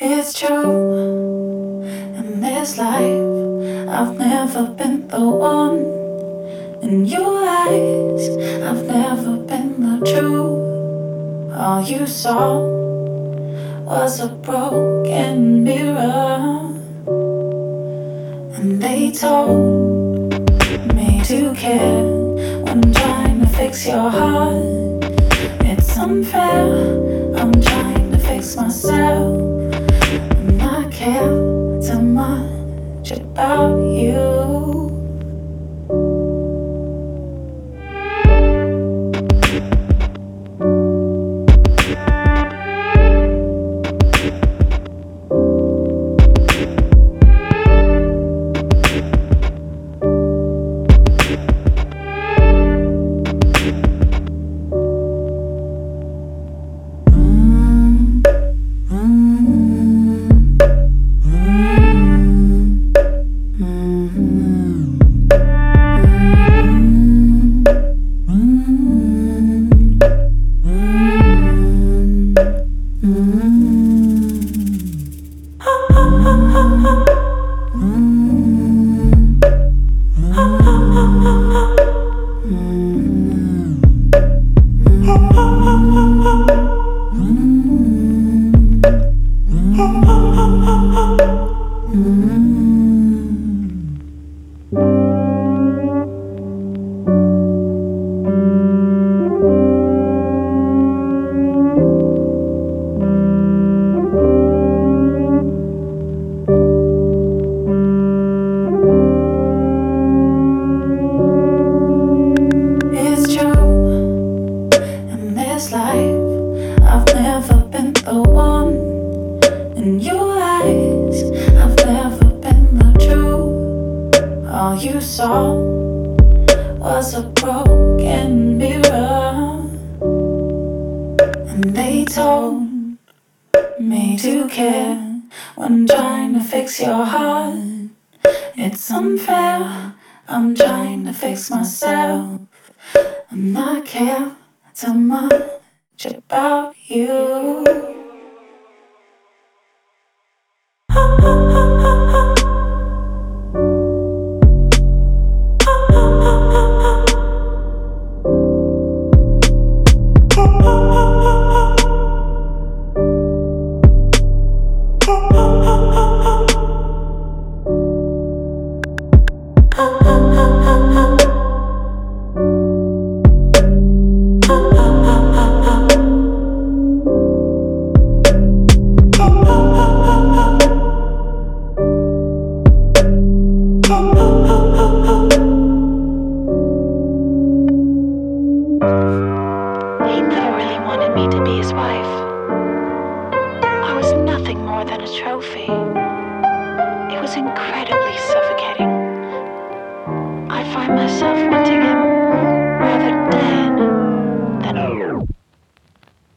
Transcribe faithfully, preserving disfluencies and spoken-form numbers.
It's true, in this life, I've never been the one. In your eyes, I've never been the truth. All you saw was a broken mirror, and they told me to care when trying to fix your heart. It's unfair, I'm trying to fix myself, and I care too much about you. It's true, in this life, I've never been the one. In your eyes, I've never been the truth. All you saw was a broken mirror, and they told me to care when trying to fix your heart. It's unfair, I'm trying to fix myself, and I care too much about you. He never really wanted me to be his wife. I was nothing more than a trophy. It was incredible.